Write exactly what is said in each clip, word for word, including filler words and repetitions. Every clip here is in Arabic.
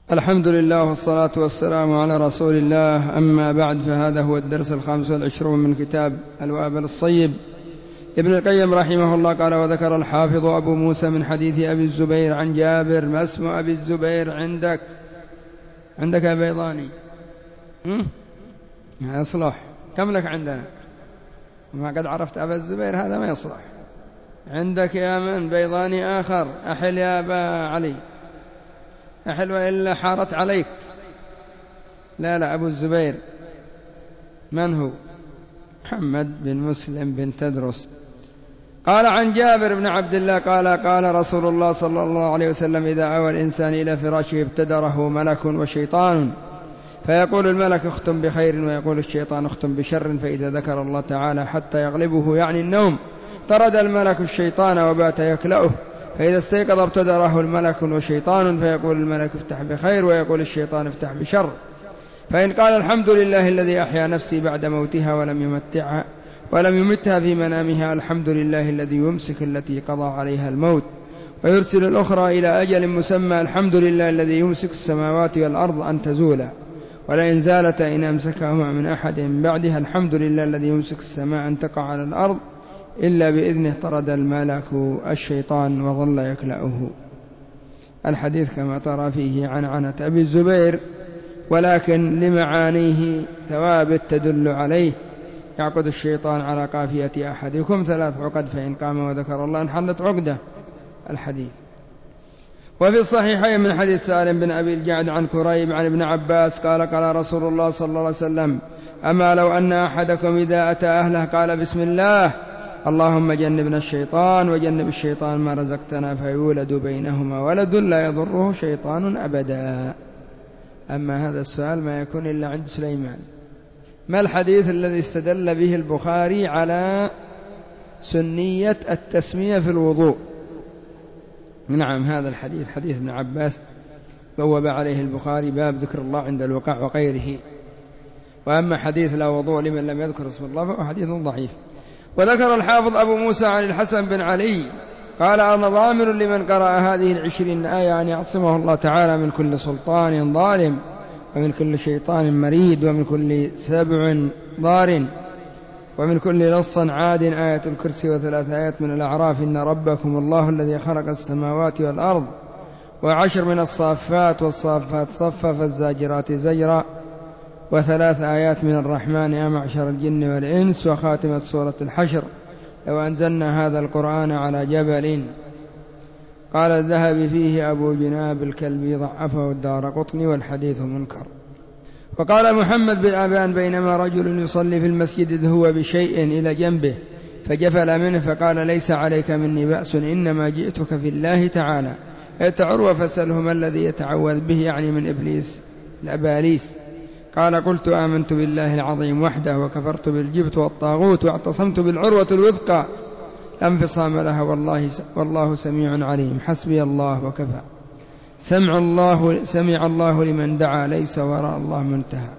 الحمد لله والصلاة والسلام على رسول الله. أما بعد، فهذا هو الدرس الخامس والعشرون من كتاب الوابل الصيب. ابن القيم رحمه الله قال: وذكر الحافظ أبو موسى من حديث أبي الزبير عن جابر. ما اسم أبي الزبير عندك؟ عندك يا بيضاني؟ ما يصلح. كم لك عندنا؟ ما قد عرفت أبا الزبير هذا ما يصلح. عندك يا من بيضاني آخر؟ أحل يا أبا علي، أحل وإلا حارت عليك. لا لا، أبو الزبير من هو؟ محمد بن مسلم بن تدرس. قال: عن جابر بن عبد الله قال: قال رسول الله صلى الله عليه وسلم: إذا أوى الإنسان إلى فراشه ابتدره ملك وشيطان، فيقول الملك: اختم بخير، ويقول الشيطان: اختم بشر. فإذا ذكر الله تعالى حتى يغلبه يعني النوم، طرد الملك الشيطان وبات يكلأه. فإذا استيقظ ابتدره الملك وشيطان، فيقول الملك: افتح بخير، ويقول الشيطان: افتح بشر. فإن قال: الحمد لله الذي أحيا نفسي بعد موتها ولم يمتعها ولم يمتها في منامها، الحمد لله الذي يمسك التي قضى عليها الموت ويرسل الأخرى إلى أجل مسمى، الحمد لله الذي يمسك السماوات والأرض أن تزولا ولئن زالتا إن أمسكهما من أحد من بعدها، الحمد لله الذي يمسك السماء أن تقع على الأرض إلا بإذنه، طرد الملك الشيطان وظل يكلأه. الحديث كما ترى فيه عنعنة أبي الزبير، ولكن لمعانيه ثوابت تدل عليه. يعقد الشيطان على قافية أحدكم ثلاث عقد، فإن قام وذكر الله انحلت عقده. الحديث. وفي الصحيحين من حديث سالم بن أبي الجعد عن كريب عن ابن عباس قال: قال رسول الله صلى الله عليه وسلم: أما لو أن أحدكم إذا أتى أهله قال: بسم الله، اللهم جنبنا الشيطان وجنب الشيطان ما رزقتنا، فيولد بينهما ولد لا يضره شيطان أبدا. أما هذا السؤال ما يكون إلا عند سليمان. ما الحديث الذي استدل به البخاري على سنية التسمية في الوضوء؟ نعم، هذا الحديث حديث ابن عباس، بوب عليه البخاري باب ذكر الله عند الوقاع وغيره. وأما حديث لا وضوء لمن لم يذكر اسم الله فهو حديث ضعيف. وذكر الحافظ أبو موسى عن الحسن بن علي قال: أنا ضامن لمن قرأ هذه العشرين آية أن يعصمه الله تعالى من كل سلطان ظالم، ومن كل شيطان مريد، ومن كل سبع ضار، ومن كل نص عاد. آية الكرسي وثلاث آيات من الأعراف: إن ربكم الله الذي خلق السماوات والأرض، وعشر من الصافات والصافات صفا فالزاجرات زجرا، وثلاث آيات من الرحمن: يا معشر الجن والإنس، وخاتمة سورة الحشر: لو أنزلنا هذا القرآن على جبل. قال الذهبي فيه أبو جناب الكلبي ضعفه الدارقطني والحديث منكر. وقال محمد بن أبان: بينما رجل يصلي في المسجد إذ هو بشيء إلى جنبه فجفل منه، فقال: ليس عليك مني بأس، إنما جئتك في الله تعالى. ائت عروة فاسأله ما الذي يتعوذ به، يعني من إبليس الأباليس. قال: قلت: آمنت بالله العظيم وحده، وكفرت بالجبت والطاغوت، واعتصمت بالعروة الوثقى لا انفصام لها، والله, والله سميع عليم، حسبي الله وكفى. سمع الله, سمع الله لمن دعا، ليس وراء الله منتهى.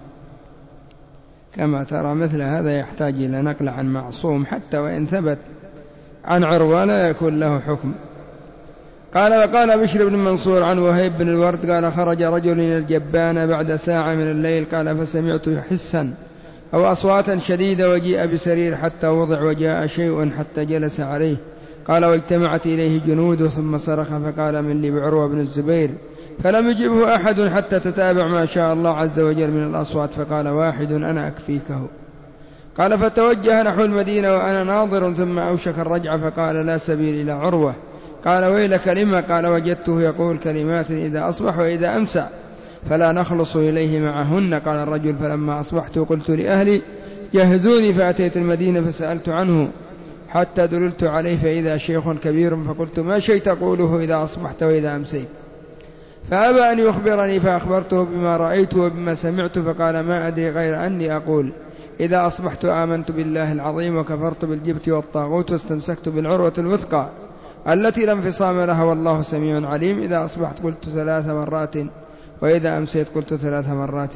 كما ترى مثل هذا يحتاج إلى نقل عن معصوم، حتى وإن ثبت عن عروة لا يكون له حكم. قال: وقال بشر بن منصور عن وهيب بن الورد قال: خرج رجل إلى الجبانة بعد ساعة من الليل، قال: فسمعت حسا أو أصواتا شديدة، وجيء بسرير حتى وضع، وجاء شيء حتى جلس عليه. قال: واجتمعت إليه جنود، ثم صرخ فقال: من لي بعروة بن الزبير؟ فلم يجبه أحد حتى تتابع ما شاء الله عز وجل من الأصوات، فقال: واحد أنا أكفيكه. قال: فتوجه نحو المدينة وأنا ناظر، ثم أوشك الرجع، فقال: لا سبيل إلى عروة. قال: ويلك لما؟ قال: وجدته يقول كلمات إذا أصبح وإذا أمسى فلا نخلص إليه معهن. قال الرجل: فلما أصبحت قلت لأهلي جهزوني، فأتيت المدينة فسألت عنه حتى دللت عليه، فإذا شيخ كبير، فقلت: ما شيء تقوله إذا أصبحت وإذا أمسيت؟ فأبى أن يخبرني، فأخبرته بما رأيت وبما سمعت، فقال: ما أدري غير أني أقول: إذا أصبحت آمنت بالله العظيم، وكفرت بالجبت والطاغوت، واستمسكت بالعروة الوثقى التي لا انفصام لها، والله سميع عليم. إذا أصبحت قلت ثلاث مرات، وإذا أمسيت قلت ثلاث مرات.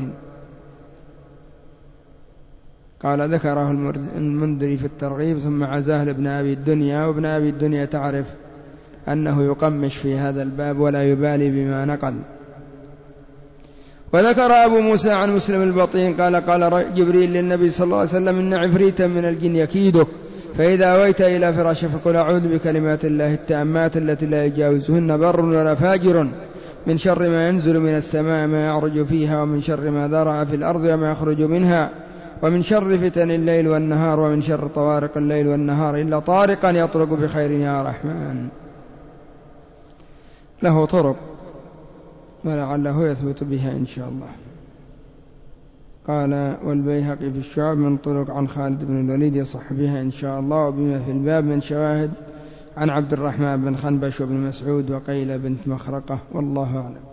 قال: ذكره المنذري في الترغيب، ثم عزاه لابن أبي الدنيا. وابن أبي الدنيا تعرف أنه يقمش في هذا الباب ولا يبالي بما نقل. وذكر أبو موسى عن مسلم البطين قال قال جبريل للنبي صلى الله عليه وسلم إن عفريتا من الجن يكيدك فإذا أويت إلى فراشك فقل أعوذ بكلمات الله التامات التي لا يجاوزهن بر ولا فاجر من شر ما ينزل من السماء ما يعرج فيها ومن شر ما ذرأ في الأرض وما يخرج منها ومن شر فتن الليل والنهار ومن شر طوارق الليل والنهار إلا طارقا يطرق بخير يا رحمن. له طرق ولعله يثبت بها إن شاء الله. قال والبيهقي في الشعب من طرق عن خالد بن الوليد يصح بها إن شاء الله وبما في الباب من شواهد عن عبد الرحمن بن خنبش وابن مسعود وقيل بنت مخرقة والله أعلم.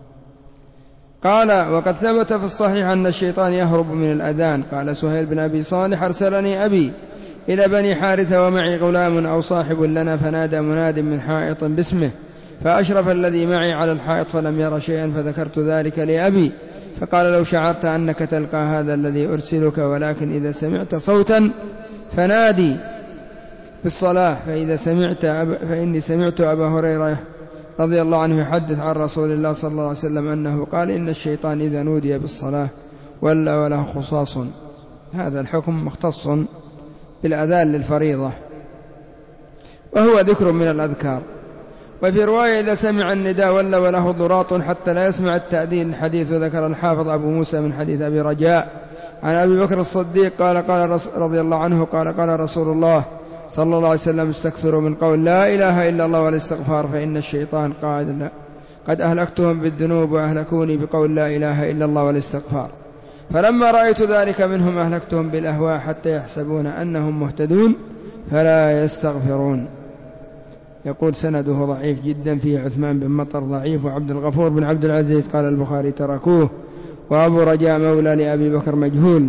قال وقد ثبت في الصحيح أن الشيطان يهرب من الأذان. قال سهيل بن أبي صالح أرسلني أبي إلى بني حارثة ومعي غلام أو صاحب لنا فنادى مناد من حائط باسمه فأشرف الذي معي على الحائط فلم ير شيئا فذكرت ذلك لأبي فقال لو شعرت أنك تلقى هذا الذي أرسلك ولكن إذا سمعت صوتا فنادي بالصلاة فإذا سمعت أب فإني سمعت أبا هريرة رضي الله عنه يحدث عن رسول الله صلى الله عليه وسلم أنه قال إن الشيطان إذا نودي بالصلاة ولا وله خصاص. هذا الحكم مختص بالأذان للفريضة وهو ذكر من الأذكار. وفي رواية إذا سمع النداء ولا وله ضراط حتى لا يسمع التأذين. حديث ذكر الحافظ أبو موسى من حديث أبي رجاء عن أبي بكر الصديق قال قال رضي الله عنه قال قال رسول الله صلى الله عليه وسلم استكثروا من قول لا إله إلا الله والاستغفار فإن الشيطان قال قد أهلكتهم بالذنوب وأهلكوني بقول لا إله إلا الله والاستغفار فلما رأيت ذلك منهم أهلكتهم بالأهواء حتى يحسبون أنهم مهتدون فلا يستغفرون. يقول سنده ضعيف جدا فيه عثمان بن مطر ضعيف وعبد الغفور بن عبد العزيز قال البخاري تركوه وأبو رجاء مولى لأبي بكر مجهول.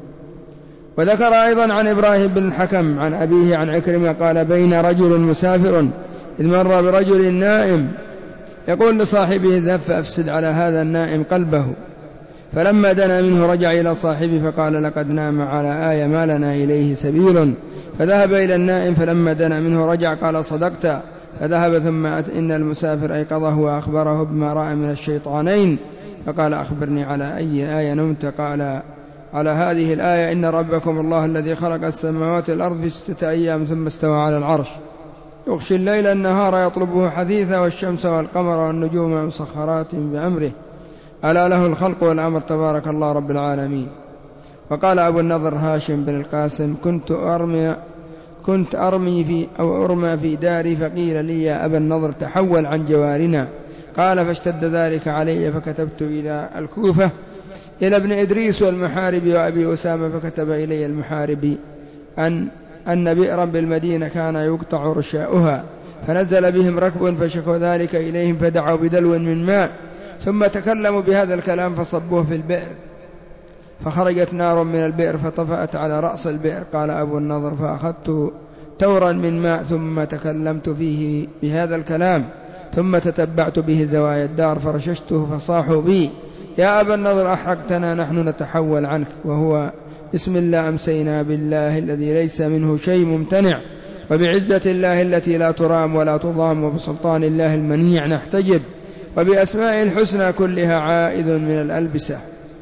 وذكر أيضا عن إبراهيم بن الحكم عن أبيه عن عكرمة قال بين رجل مسافر إذ مر برجل نائم يقول لصاحبه اذهب فأفسد على هذا النائم قلبه فلما دنا منه رجع إلى صاحبه فقال لقد نام على آية ما لنا إليه سبيل فذهب إلى النائم فلما دنا منه رجع قال صدقت فذهب ثم إن المسافر أيقظه وأخبره بما رأى من الشيطانين فقال أخبرني على أي آية نمت قال على هذه الآية إن ربكم الله الذي خلق السماوات والأرض في ستة أيام ثم استوى على العرش يغشي الليل النهار يطلبه حثيثا والشمس والقمر والنجوم مسخرات بأمره ألا له الخلق والأمر تبارك الله رب العالمين. وقال أبو النضر هاشم بن القاسم كنت أرمي كنت أرمي في أو أرمى في داري فقيل لي يا أبا النضر تحول عن جوارنا قال فاشتد ذلك علي فكتبت إلى الكوفة إلى ابن إدريس والمحارب وأبي أسامة فكتب إلي المحارب أن أن بئرا بالمدينة كان يقطع رشاؤها فنزل بهم ركب فشكوا ذلك إليهم فدعوا بدلو من ماء ثم تكلموا بهذا الكلام فصبوه في البئر فخرجت نار من البئر فطفأت على رأس البئر. قال أبو النضر فأخذت تورا من ماء ثم تكلمت فيه بهذا الكلام ثم تتبعت به زوايا الدار فرششته فصاحوا بي يا أبا النضر أحرقتنا نحن نتحول عنك وهو بسم الله أمسينا بالله الذي ليس منه شيء ممتنع وبعزة الله التي لا ترام ولا تضام وبسلطان الله المنيع نحتجب وبأسماء الحسنى كلها عائذ من الألبسة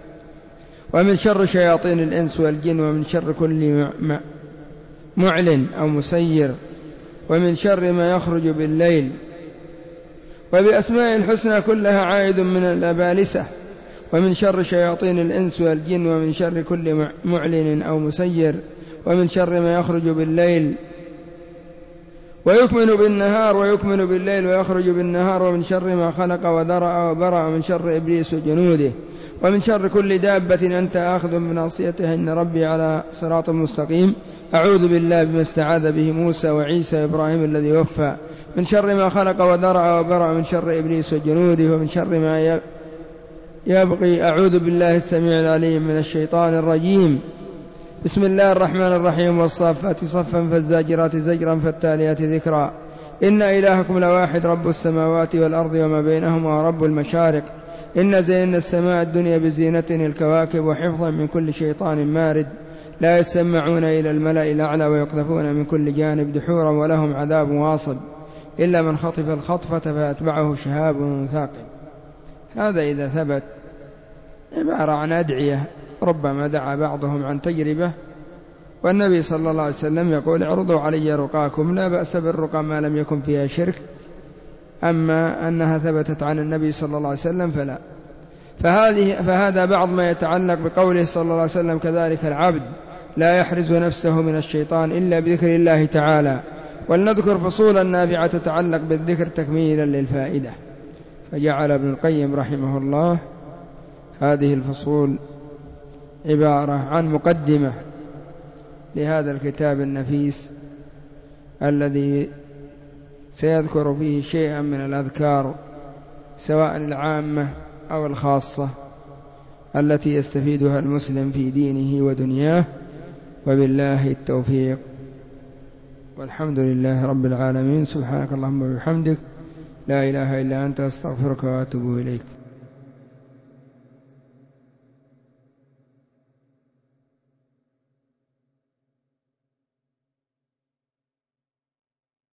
ومن شر شياطين الإنس والجن ومن شر كل معلن أو مسير ومن شر ما يخرج بالليل وبأسماء الحسنى كلها عائذ من الأبالسة ومن شر شياطين الإنس والجن ومن شر كل معلن أو مسير ومن شر ما يخرج بالليل ويكمن بالنهار ويكمن بالليل ويخرج بالنهار ومن شر ما خلق وذرأ وبرأ ومن شر إبليس وجنوده ومن شر كل دابة أنت آخذ بناصيتها إن ربي على صراط مستقيم أعوذ بالله بما استعاذ به موسى وعيسى وإبراهيم الذي وفى من شر ما خلق وذرأ وبرأ من شر إبليس وجنوده ومن شر ما يبقي أعوذ بالله السميع العليم من الشيطان الرجيم. بسم الله الرحمن الرحيم والصافات صفا فالزاجرات زجرا فالتاليات ذكرا إن إلهكم لواحد رب السماوات والأرض وما بينهما رب المشارق إن زينا السماء الدنيا بزينة الكواكب وحفظا من كل شيطان مارد لا يسمعون إلى الملأ الأعلى ويقذفون من كل جانب دحورا ولهم عذاب واصب إلا من خطف الخطفة فأتبعه شهاب ثاقب. هذا إذا ثبت عبارة عن أدعية ربما دعا بعضهم عن تجربة، والنبي صلى الله عليه وسلم يقول اعرضوا علي رقاكم، لا بأس بالرقى ما لم يكن فيها شرك، أما أنها ثبتت عن النبي صلى الله عليه وسلم فلا. فهذه فهذا بعض ما يتعلق بقوله صلى الله عليه وسلم كذلك العبد لا يحرز نفسه من الشيطان إلا بذكر الله تعالى. ولنذكر فصولا نافعة تتعلق بالذكر تكميلا للفائدة. فجعل ابن القيم رحمه الله هذه الفصول عبارة عن مقدمة لهذا الكتاب النفيس الذي سيذكر فيه شيئا من الأذكار سواء العامة أو الخاصة التي يستفيدها المسلم في دينه ودنياه. وبالله التوفيق، والحمد لله رب العالمين. سبحانك اللهم وبحمدك، لا إله إلا أنت، أستغفرك وأتوب إليك.